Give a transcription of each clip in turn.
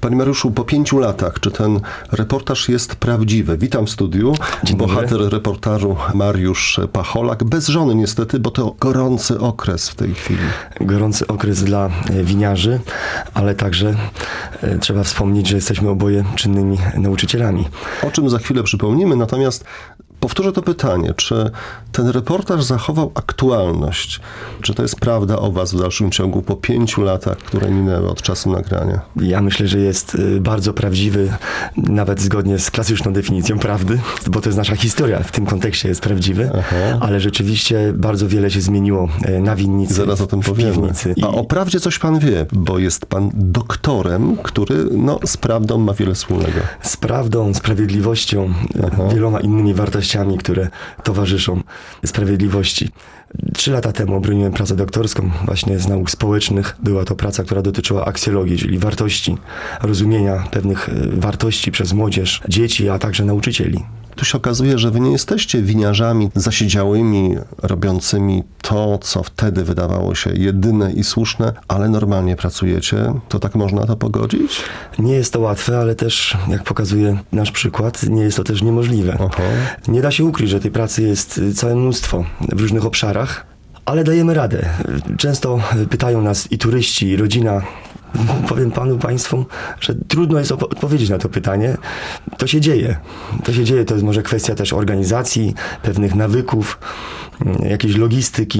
Panie Mariuszu, po 5 latach, czy ten reportaż jest prawdziwy? Witam w studiu. Bohater reportażu Mariusz Pacholak. Bez żony niestety, bo to gorący okres w tej chwili. Gorący okres dla winiarzy, ale także trzeba wspomnieć, że jesteśmy oboje czynnymi nauczycielami. O czym za chwilę przypomnimy, natomiast powtórzę to pytanie, czy ten reportaż zachował aktualność? Czy to jest prawda o was w dalszym ciągu po 5 latach, które minęły od czasu nagrania? Ja myślę, że jest bardzo prawdziwy, nawet zgodnie z klasyczną definicją prawdy, bo to jest nasza historia, w tym kontekście jest prawdziwy, ale rzeczywiście bardzo wiele się zmieniło na winnicy. Zaraz o tym powiemy. Piwnicy. A o prawdzie coś pan wie, bo jest pan doktorem, który z prawdą ma wiele wspólnego. Z prawdą, sprawiedliwością, wieloma innymi wartościami, które towarzyszą sprawiedliwości. 3 lata temu obroniłem pracę doktorską właśnie z nauk społecznych. Była to praca, która dotyczyła aksjologii, czyli wartości, rozumienia pewnych wartości przez młodzież, dzieci, a także nauczycieli. Tu się okazuje, że wy nie jesteście winiarzami zasiedziałymi, robiącymi to, co wtedy wydawało się jedyne i słuszne, ale normalnie pracujecie. To tak można to pogodzić? Nie jest to łatwe, ale też, jak pokazuje nasz przykład, nie jest to też niemożliwe. Nie da się ukryć, że tej pracy jest całe mnóstwo w różnych obszarach, ale dajemy radę. Często pytają nas i turyści, i rodzina. Powiem Państwu, że trudno jest odpowiedzieć na to pytanie. To się dzieje. To jest może kwestia też organizacji, pewnych nawyków, jakiejś logistyki.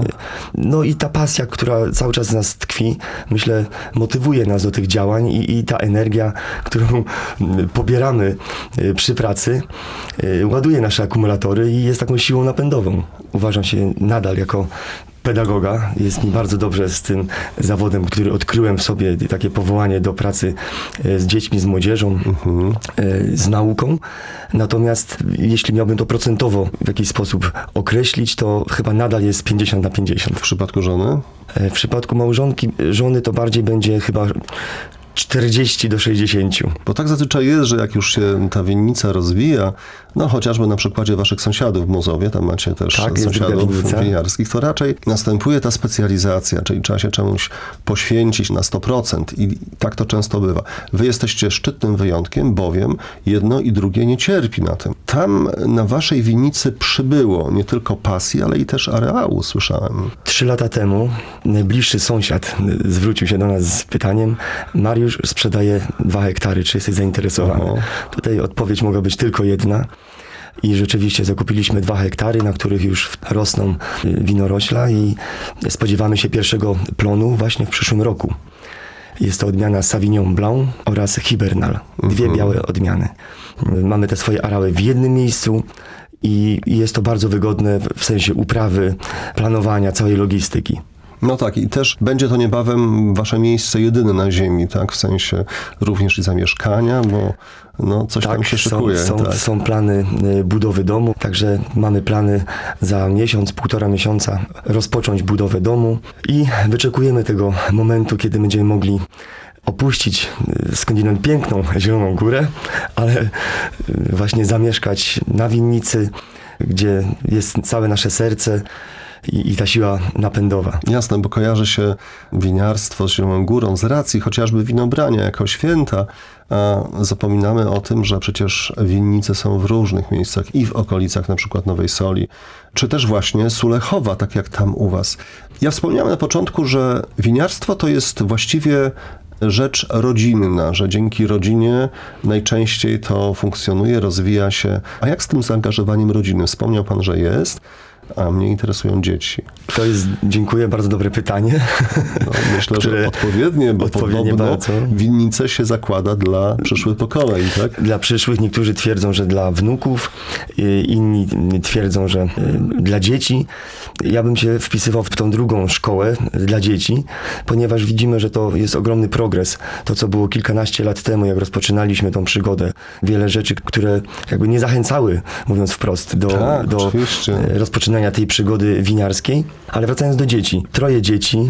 No i ta pasja, która cały czas w nas tkwi, myślę, motywuje nas do tych działań i ta energia, którą pobieramy przy pracy, ładuje nasze akumulatory i jest taką siłą napędową. Uważam się nadal jako pedagoga. Jest mi bardzo dobrze z tym zawodem, który odkryłem w sobie, takie powołanie do pracy z dziećmi, z młodzieżą, z nauką. Natomiast jeśli miałbym to procentowo w jakiś sposób określić, to chyba nadal jest 50/50. W przypadku żony? W przypadku żony to bardziej będzie chyba 40/60. Bo tak zazwyczaj jest, że jak już się ta winnica rozwija, chociażby na przykładzie waszych sąsiadów w Mozowie, tam macie też sąsiadów winiarskich, to raczej następuje ta specjalizacja, czyli trzeba się czemuś poświęcić na 100% i tak to często bywa. Wy jesteście szczytnym wyjątkiem, bowiem jedno i drugie nie cierpi na tym. Tam na waszej winnicy przybyło nie tylko pasji, ale i też areału, słyszałem. 3 lata temu najbliższy sąsiad zwrócił się do nas z pytaniem: Mariusz, sprzedaje 2 hektary, czy jesteś zainteresowany? Tutaj odpowiedź mogła być tylko jedna. I rzeczywiście zakupiliśmy 2 hektary, na których już rosną winorośla i spodziewamy się pierwszego plonu właśnie w przyszłym roku. Jest to odmiana Sauvignon Blanc oraz Hibernal. 2 białe odmiany. Mamy te swoje areały w jednym miejscu i jest to bardzo wygodne w sensie uprawy, planowania, całej logistyki. No tak, i też będzie to niebawem wasze miejsce jedyne na ziemi, tak? W sensie również i zamieszkania, bo coś tam się szykuje. Są plany budowy domu, także mamy plany za miesiąc, 1,5 miesiąca rozpocząć budowę domu i wyczekujemy tego momentu, kiedy będziemy mogli opuścić skądinąd piękną Zieloną Górę, ale właśnie zamieszkać na winnicy, gdzie jest całe nasze serce i ta siła napędowa. Jasne, bo kojarzy się winiarstwo z Zieloną Górą z racji chociażby winobrania jako święta, a zapominamy o tym, że przecież winnice są w różnych miejscach i w okolicach na przykład Nowej Soli, czy też właśnie Sulechowa, tak jak tam u was. Ja wspomniałem na początku, że winiarstwo to jest właściwie rzecz rodzinna, że dzięki rodzinie najczęściej to funkcjonuje, rozwija się. A jak z tym zaangażowaniem rodziny? Wspomniał pan, że jest, a mnie interesują dzieci. To jest, dziękuję, bardzo dobre pytanie. Myślę, że odpowiednie, bo podobno winnice się zakłada dla przyszłych pokoleń, tak? Dla przyszłych, niektórzy twierdzą, że dla wnuków, inni twierdzą, że dla dzieci. Ja bym się wpisywał w tą drugą szkołę dla dzieci, ponieważ widzimy, że to jest ogromny progres. To, co było kilkanaście lat temu, jak rozpoczynaliśmy tą przygodę. Wiele rzeczy, które jakby nie zachęcały, mówiąc wprost, do rozpoczynania rozpoczynania tej przygody winiarskiej. Ale wracając do dzieci. 3 dzieci,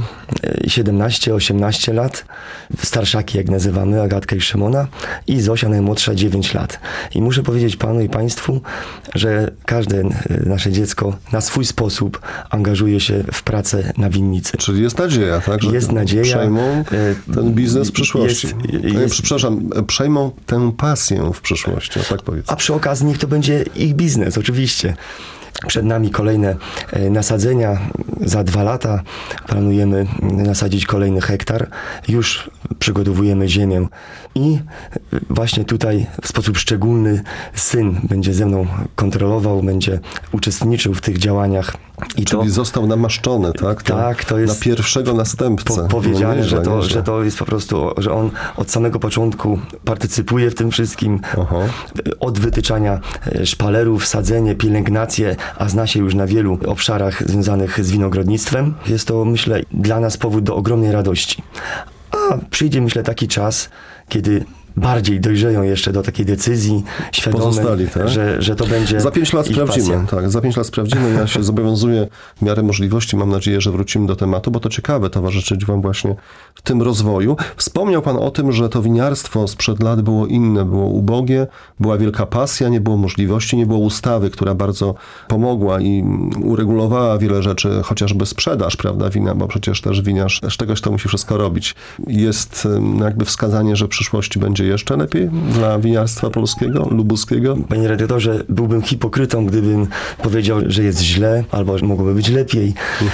17-18 lat, starszaki jak nazywamy, Agatka i Szymona, i Zosia najmłodsza 9 lat. I muszę powiedzieć panu i państwu, że każde nasze dziecko na swój sposób angażuje się w pracę na winnicy. Czyli jest nadzieja, tak? Że jest nadzieja. Przejmą ten biznes w przyszłości. Przepraszam, przejmą tę pasję w przyszłości, tak powiedzmy. A przy okazji niech to będzie ich biznes, oczywiście. Przed nami kolejne nasadzenia. Za 2 lata planujemy nasadzić kolejny hektar. Już przygotowujemy ziemię i właśnie tutaj w sposób szczególny syn będzie ze mną kontrolował, będzie uczestniczył w tych działaniach. Czyli został namaszczony, tak? Tak, to jest na pierwszego następcę. Powiedziane, że to jest po prostu, że on od samego początku partycypuje w tym wszystkim. Aha. Od wytyczania szpalerów, sadzenie, pielęgnację, a zna się już na wielu obszarach związanych z winogrodnictwem. Jest to, myślę, dla nas powód do ogromnej radości. A przyjdzie, myślę, taki czas, kiedy bardziej dojrzeją jeszcze do takiej decyzji świadomej, tak? że to będzie Za 5 lat sprawdzimy. pasja. Tak, za 5 lat sprawdzimy. Ja się zobowiązuję w miarę możliwości. Mam nadzieję, że wrócimy do tematu, bo to ciekawe towarzyszyć wam właśnie w tym rozwoju. Wspomniał pan o tym, że to winiarstwo sprzed lat było inne, było ubogie, była wielka pasja, nie było możliwości, nie było ustawy, która bardzo pomogła i uregulowała wiele rzeczy, chociażby sprzedaż, prawda, wina, bo przecież też winiarz z czegoś to musi wszystko robić. Jest jakby wskazanie, że w przyszłości będzie jeszcze lepiej dla winiarstwa polskiego, lubuskiego? Panie redaktorze, byłbym hipokrytą, gdybym powiedział, że jest źle, albo że mogłoby być lepiej.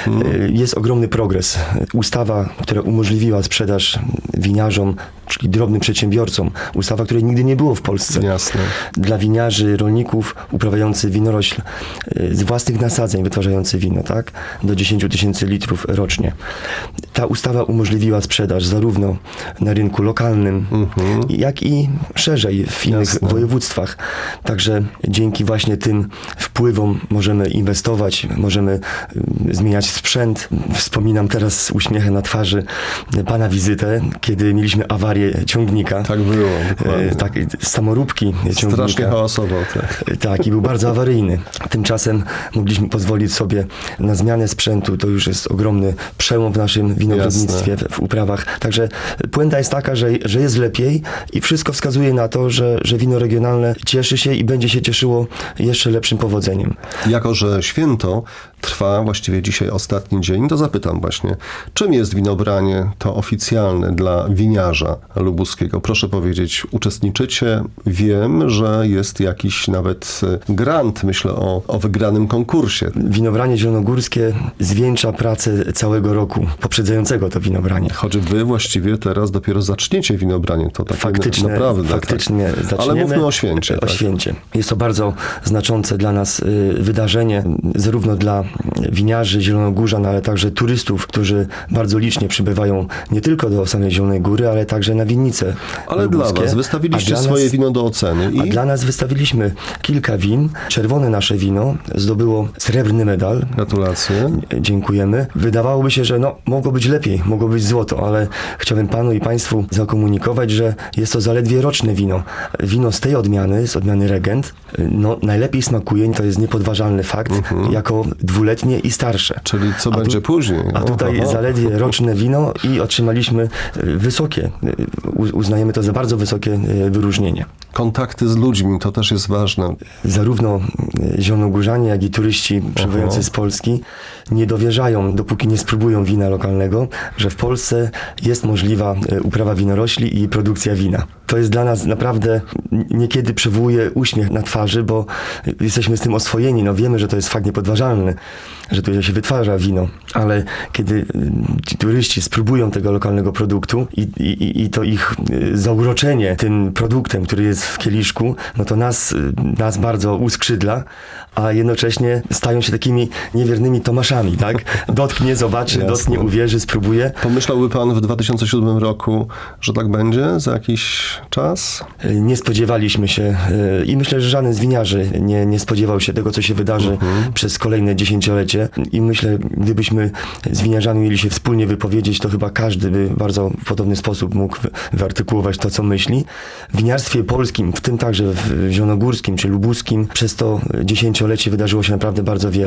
Jest ogromny progres. Ustawa, która umożliwiła sprzedaż winiarzom, czyli drobnym przedsiębiorcom. Ustawa, której nigdy nie było w Polsce. Jasne. Dla winiarzy, rolników uprawiający winorośl z własnych nasadzeń wytwarzający wino, tak? Do 10 000 litrów rocznie. Ta ustawa umożliwiła sprzedaż zarówno na rynku lokalnym, jak i szerzej w innych województwach. Także dzięki właśnie tym wpływom możemy inwestować, możemy zmieniać sprzęt. Wspominam teraz z uśmiechem na twarzy pana wizytę, kiedy mieliśmy awarię ciągnika. Tak było. Tak, samoróbki ciągnika. Strasznie hałasował. Tak, i był bardzo awaryjny. Tymczasem mogliśmy pozwolić sobie na zmianę sprzętu. To już jest ogromny przełom w naszym winogrodnictwie, w uprawach. Także puenta jest taka, że jest lepiej i wszystko wskazuje na to, że wino regionalne cieszy się i będzie się cieszyło jeszcze lepszym powodzeniem. Jako że święto trwa właściwie dzisiaj ostatni dzień, to zapytam właśnie, czym jest winobranie to oficjalne dla winiarza lubuskiego? Proszę powiedzieć, uczestniczycie? Wiem, że jest jakiś nawet grant, myślę o wygranym konkursie. Winobranie zielonogórskie zwieńcza pracę całego roku poprzedzającego to winobranie. Choć wy właściwie teraz dopiero zaczniecie winobranie. To takie naprawdę. Faktycznie tak. zaczniemy. Ale mówmy o święcie. O święcie. Jest to bardzo znaczące dla nas wydarzenie, zarówno dla winiarzy zielonogórzan, ale także turystów, którzy bardzo licznie przybywają nie tylko do samej Zielonej Góry, ale także na winnice Ale lubuskie. dla was wystawiliście swoje wino do oceny. A dla nas wystawiliśmy kilka win. Czerwone nasze wino zdobyło srebrny medal. Gratulacje. Dziękujemy. Wydawałoby się, że mogło być lepiej, mogło być złoto, ale chciałbym panu i państwu zakomunikować, że jest to zaledwie roczne wino. Wino z tej odmiany, z odmiany Regent, najlepiej smakuje, to jest niepodważalny fakt, jako dwuletnie i starsze. Czyli co będzie później? A tutaj zaledwie roczne wino i otrzymaliśmy wysokie, uznajemy to za bardzo wysokie wyróżnienie. Kontakty z ludźmi, to też jest ważne. Zarówno zielonogórzanie, jak i turyści przybywający z Polski nie dowierzają, dopóki nie spróbują wina lokalnego, że w Polsce jest możliwa uprawa winorośli i produkcja wina. To jest dla nas naprawdę, niekiedy przywołuje uśmiech na twarzy, bo jesteśmy z tym oswojeni. Wiemy, że to jest fakt niepodważalny, że tu się wytwarza wino, ale kiedy ci turyści spróbują tego lokalnego produktu i to ich zauroczenie tym produktem, który jest w kieliszku, to nas bardzo uskrzydla, a jednocześnie stają się takimi niewiernymi Tomaszami, tak? Dotknie, zobaczy, dotknie, uwierzy, spróbuje. Pomyślałby pan w 2007 roku, że tak będzie za jakiś czas? Nie spodziewaliśmy się i myślę, że żaden z winiarzy nie spodziewał się tego, co się wydarzy przez kolejne dziesięciolecie i myślę, gdybyśmy z winiarzami mieli się wspólnie wypowiedzieć, to chyba każdy by bardzo w podobny sposób mógł wyartykułować to, co myśli. W winiarstwie polskim, w tym także w zielonogórskim czy lubuskim, przez to dziesięciolecie wydarzyło się naprawdę bardzo wiele.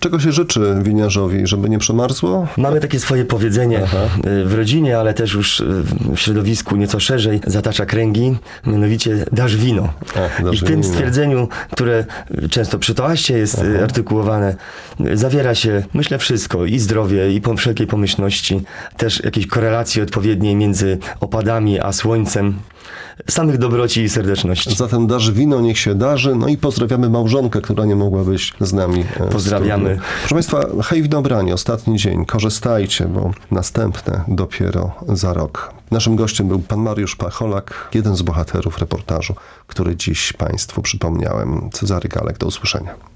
Czego się życzy winiarzowi? Żeby nie przemarzło? Mamy takie swoje powiedzenie w rodzinie, ale też już w środowisku nieco szerzej zatacza kręgi, mianowicie dasz wino. I w tym stwierdzeniu, które często przy toaście jest artykułowane, zawiera się, myślę, wszystko. I zdrowie, i wszelkiej pomyślności, też jakieś korelacje odpowiednie między opadami a słońcem. Samych dobroci i serdeczności. Zatem dasz wino, niech się darzy. No i pozdrawiamy małżonkę, która nie mogła być z nami. Pozdrawiamy. Proszę Państwa, hej winobranie, ostatni dzień. Korzystajcie, bo następne dopiero za rok. Naszym gościem był pan Mariusz Pacholak, jeden z bohaterów reportażu, który dziś Państwu przypomniałem. Cezary Galek, do usłyszenia.